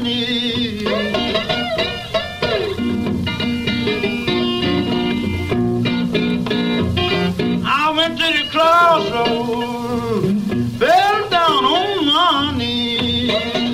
knees. I went to the crossroads, fell down on my knees.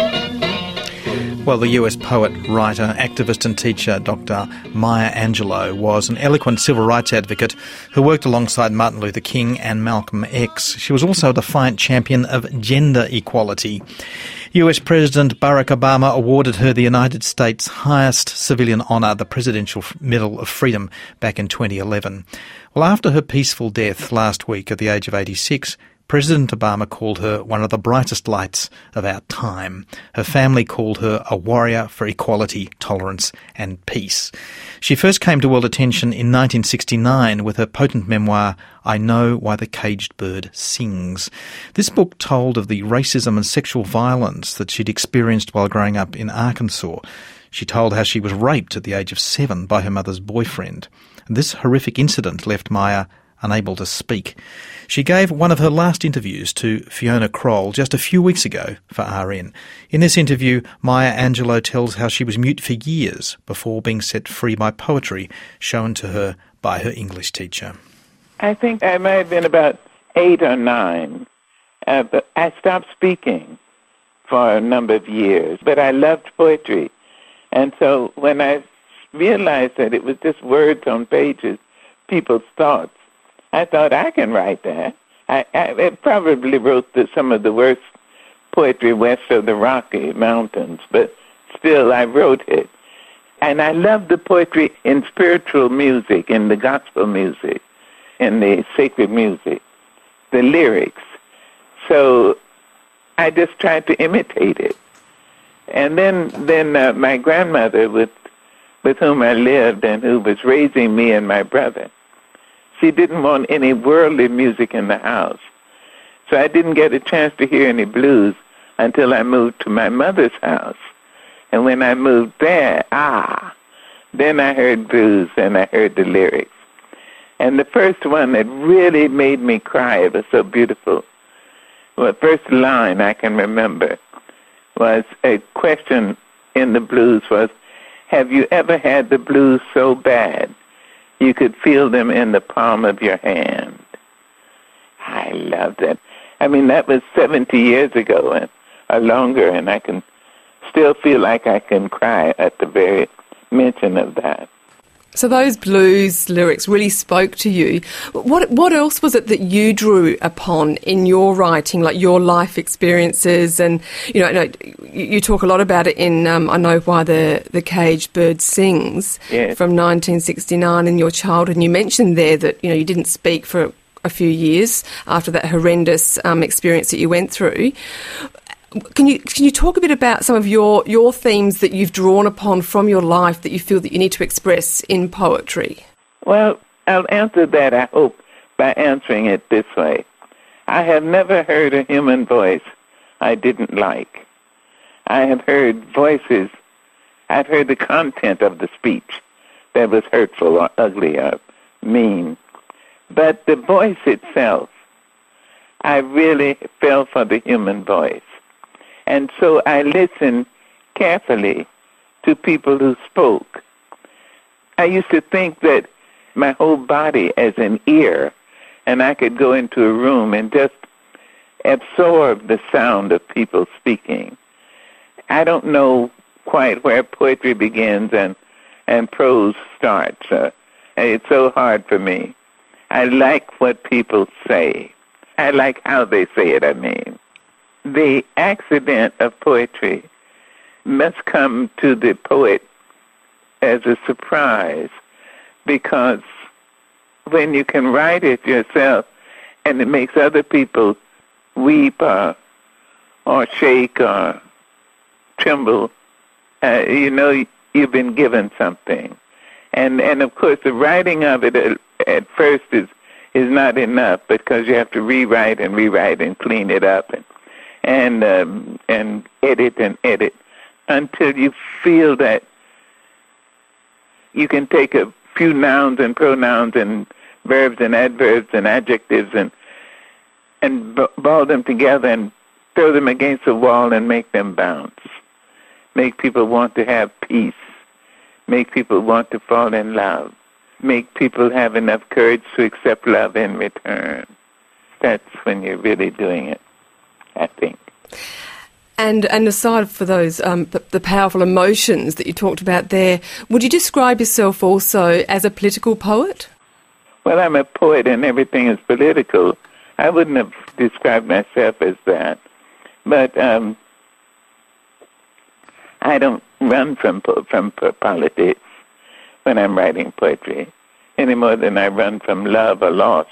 Well, the US poet, writer, activist and teacher Dr. Maya Angelou was an eloquent civil rights advocate who worked alongside Martin Luther King and Malcolm X. She was also a defiant champion of gender equality. US President Barack Obama awarded her the United States' highest civilian honour, the Presidential Medal of Freedom, back in 2011. Well, after her peaceful death last week at the age of 86, President Obama called her one of the brightest lights of our time. Her family called her a warrior for equality, tolerance and peace. She first came to world attention in 1969 with her potent memoir, I Know Why the Caged Bird Sings. This book told of the racism and sexual violence that she'd experienced while growing up in Arkansas. She told how she was raped at the age of 7 by her mother's boyfriend. And this horrific incident left Maya unable to speak. She gave one of her last interviews to Fiona Kroll just a few weeks ago for RN. In this interview, Maya Angelou tells how she was mute for years before being set free by poetry shown to her by her English teacher. I think I might have been about 8 or 9. But I stopped speaking for a number of years, but I loved poetry. And so when I realized that it was just words on pages, people's thoughts, I thought, I can write that. I probably wrote some of the worst poetry west of the Rocky Mountains, but still I wrote it. And I loved the poetry in spiritual music, in the gospel music, in the sacred music, the lyrics. So I just tried to imitate it. And then my grandmother, with whom I lived and who was raising me and my brother, she didn't want any worldly music in the house. So I didn't get a chance to hear any blues until I moved to my mother's house. And when I moved there, then I heard blues and I heard the lyrics. And the first one that really made me cry, it was so beautiful. Well, the first line I can remember was a question in the blues was, have you ever had the blues so bad you could feel them in the palm of your hand? I love that. I mean, that was 70 years ago or longer, and I can still feel like I can cry at the very mention of that. So those blues lyrics really spoke to you. What else was it that you drew upon in your writing, like your life experiences? And, you talk a lot about it in I Know Why the Caged Bird Sings, yes, from 1969 in your childhood. And you mentioned there that, you didn't speak for a few years after that horrendous experience that you went through. Can you talk a bit about some of your themes that you've drawn upon from your life that you feel that you need to express in poetry? Well, I'll answer that, I hope, by answering it this way. I have never heard a human voice I didn't like. I have heard voices, I've heard the content of the speech that was hurtful or ugly or mean. But the voice itself, I really fell for the human voice. And so I listened carefully to people who spoke. I used to think that my whole body as an ear, and I could go into a room and just absorb the sound of people speaking. I don't know quite where poetry begins and prose starts. It's so hard for me. I like what people say. I like how they say it, I mean. The accident of poetry must come to the poet as a surprise, because when you can write it yourself and it makes other people weep or shake or tremble, you've been given something. And of course, the writing of it at first is not enough, because you have to rewrite and clean it up and edit until you feel that you can take a few nouns and pronouns and verbs and adverbs and adjectives and ball them together and throw them against the wall and make them bounce. make people want to have peace, make people want to fall in love, make people have enough courage to accept love in return. That's when you're really doing it, I think. And aside for those, the powerful emotions that you talked about there, would you describe yourself also as a political poet? Well, I'm a poet and everything is political. I wouldn't have described myself as that. But I don't run from politics when I'm writing poetry any more than I run from love or loss.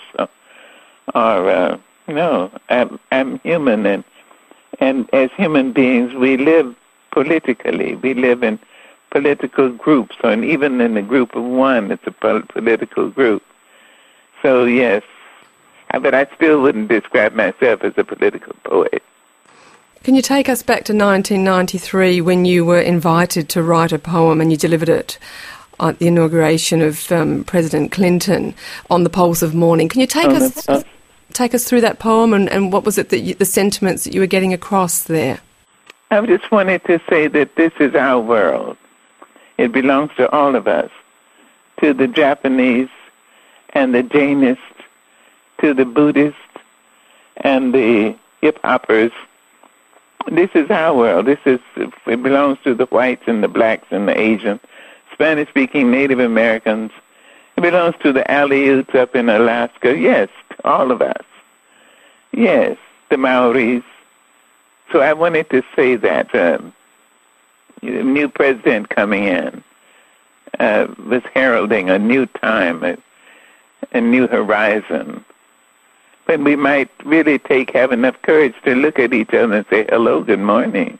No, I'm human, and as human beings, we live politically. We live in political groups, and even in a group of one, it's a political group. So, yes, but I still wouldn't describe myself as a political poet. Can you take us back to 1993 when you were invited to write a poem and you delivered it at the inauguration of President Clinton on the Pulse of Morning? Can you take us through that poem and what was it that the sentiments that you were getting across there? I just wanted to say that this is our world. It belongs to all of us, to the Japanese and the Jainists, to the Buddhists and the hip-hoppers. This is our world. It belongs to the whites and the blacks and the Asians, Spanish-speaking Native Americans. It belongs to the Aleuts up in Alaska. Yes, all of us. Yes, the Maoris. So I wanted to say that the new president coming in was heralding a new time, a new horizon. But we might really have enough courage to look at each other and say, hello, good morning.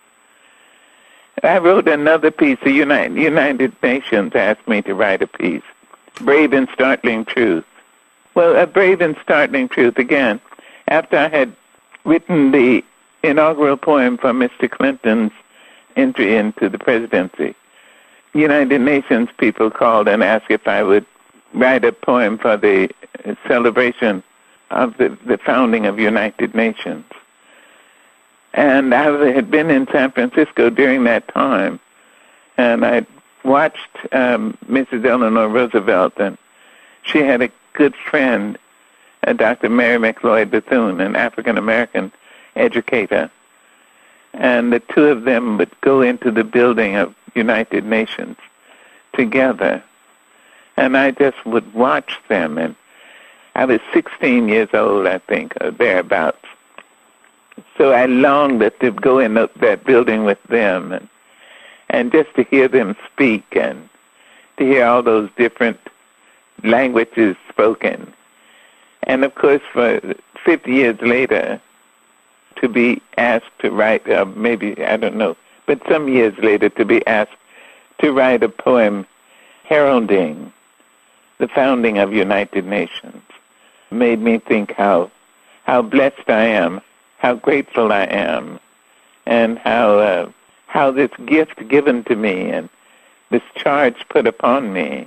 I wrote another piece. The United Nations asked me to write a piece, Brave and Startling Truth. Well, a brave and startling truth, again, after I had written the inaugural poem for Mr. Clinton's entry into the presidency, United Nations people called and asked if I would write a poem for the celebration of the founding of United Nations. And I had been in San Francisco during that time, and I watched Mrs. Eleanor Roosevelt, and she had a good friend, Dr. Mary McLeod Bethune, an African-American educator, and the two of them would go into the building of United Nations together, and I just would watch them, and I was 16 years old, I think, or thereabouts. So I longed to go in that building with them and just to hear them speak and to hear all those different languages spoken. And, of course, for 50 years later, to be asked to write, maybe, I don't know, but some years later to be asked to write a poem heralding the founding of United Nations made me think how blessed I am, how grateful I am, and how this gift given to me and this charge put upon me,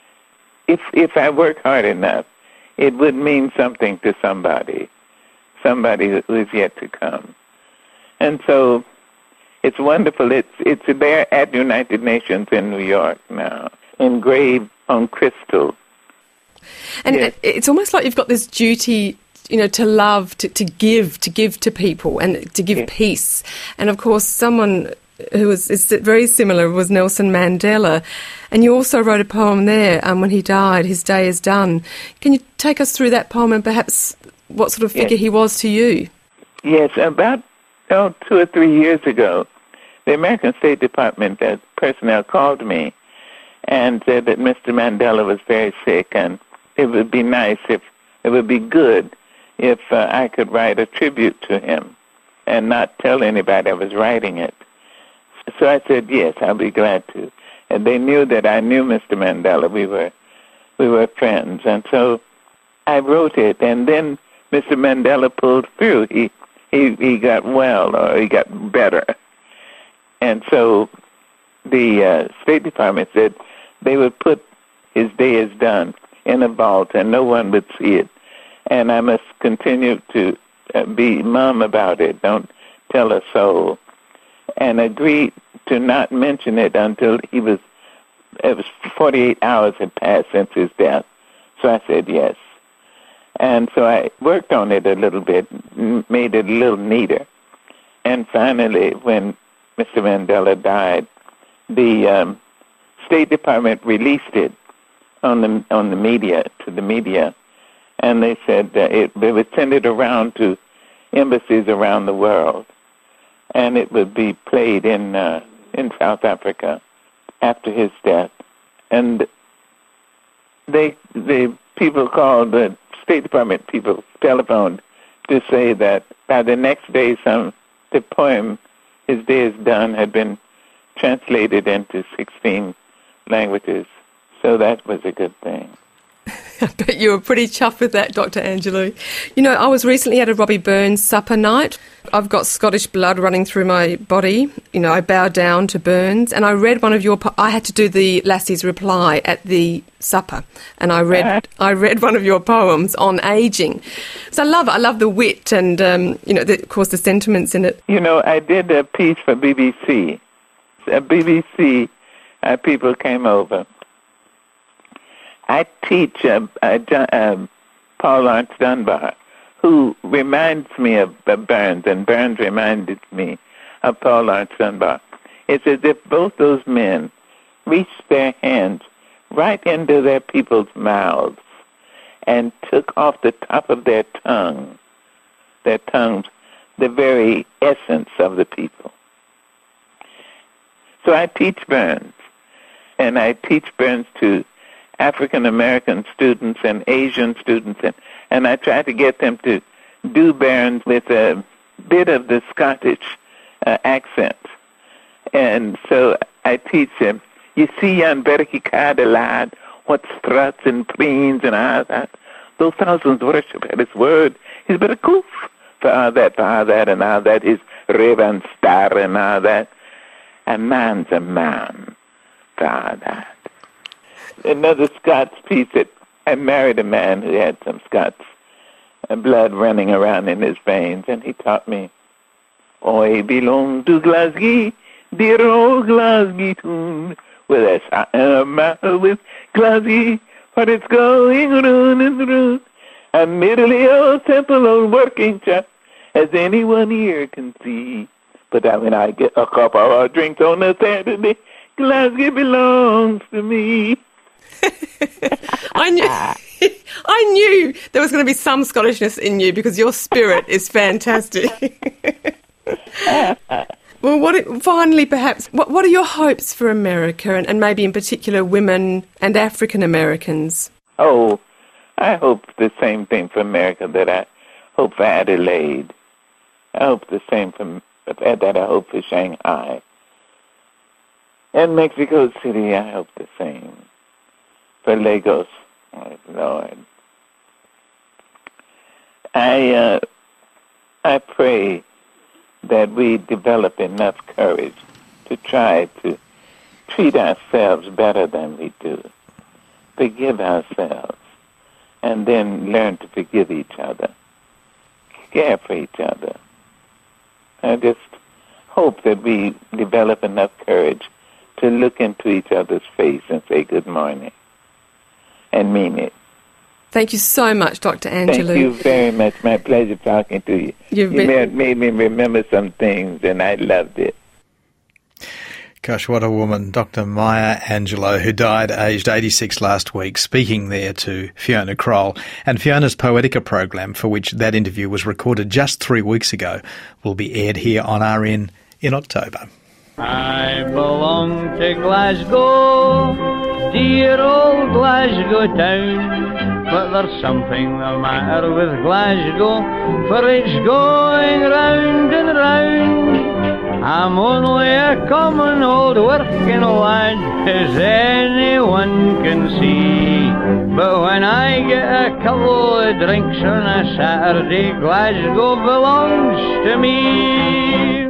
if I work hard enough, it would mean something to somebody who is yet to come. And so it's wonderful. It's there at United Nations in New York now, engraved on crystal. And yes. It's almost like you've got this duty, to love, to give to people and to give peace. And, of course, someone who is very similar was Nelson Mandela. And you also wrote a poem there when he died, His Day is Done. Can you take us through that poem and perhaps what sort of figure he was to you? Yes, about 2 or 3 years ago, the American State Department personnel called me and said that Mr. Mandela was very sick and it would be nice it would be good if I could write a tribute to him and not tell anybody I was writing it. So I said, yes, I'll be glad to. And they knew that I knew Mr. Mandela. We were friends. And so I wrote it. And then Mr. Mandela pulled through. He got well, or he got better. And so the State Department said they would put His Day is Done in a vault and no one would see it. And I must continue to be mum about it. Don't tell a soul. And agreed to not mention it until it was 48 hours had passed since his death. So I said yes. And so I worked on it a little bit, made it a little neater. And finally, when Mr. Mandela died, the State Department released it on the media, to the media, and they said that they would send it around to embassies around the world, and it would be played in South Africa after his death. And the people called, the State Department people telephoned to say that by the next day the poem, His Day is Done, had been translated into 16 languages. So that was a good thing. I bet you were pretty chuffed with that, Dr. Angelou. You know, I was recently at a Robbie Burns supper night. I've got Scottish blood running through my body. You know, I bow down to Burns, and I read one of your... I had to do the Lassie's reply at the supper, and I read one of your poems on ageing. So I love the wit and, of course, the sentiments in it. You know, I did a piece for BBC. BBC people came over. I teach Paul Laurence Dunbar, who reminds me of Burns, and Burns reminded me of Paul Laurence Dunbar. It's as if both those men reached their hands right into their people's mouths and took off the top of their tongues, the very essence of the people. So I teach Burns, and I teach Burns to African-American students and Asian students, and I try to get them to do Burns with a bit of the Scottish accent. And so I teach them, you see yon Berkey Carter lad, what struts and preens and all that. Those thousands worship at his word. He's but a coof for all that, and all that. His raven star and all that. A man's a man for all that. Another Scots piece that I married a man who had some Scots blood running around in his veins, and he taught me, I belong to Glasgow, dear old Glasgow tune, with a smile with Glasgow, for it's going round and round. A middly old simple old working chap, as anyone here can see. But when I get a cup of drinks on a Saturday, Glasgow belongs to me. I knew there was going to be some Scottishness in you because your spirit is fantastic. Well, finally, perhaps, what are your hopes for America and maybe in particular women and African Americans? Oh, I hope the same thing for America that I hope for Adelaide. I hope the same that I hope for Shanghai. And Mexico City, I hope the same. For Lagos, oh Lord. I pray that we develop enough courage to try to treat ourselves better than we do, forgive ourselves, and then learn to forgive each other, care for each other. I just hope that we develop enough courage to look into each other's face and say good morning. And mean it. Thank you so much, Dr. Angelou. Thank you very much. My pleasure talking to you. You made me remember some things, and I loved it. Gosh, what a woman. Dr. Maya Angelou, who died aged 86 last week, speaking there to Fiona Kroll. And Fiona's Poetica program, for which that interview was recorded just 3 weeks ago, will be aired here on RN in October. I belong to Glasgow, dear old Glasgow town, but there's something the matter with Glasgow, for it's going round and round. I'm only a common old working lad, as anyone can see, but when I get a couple of drinks on a Saturday, Glasgow belongs to me.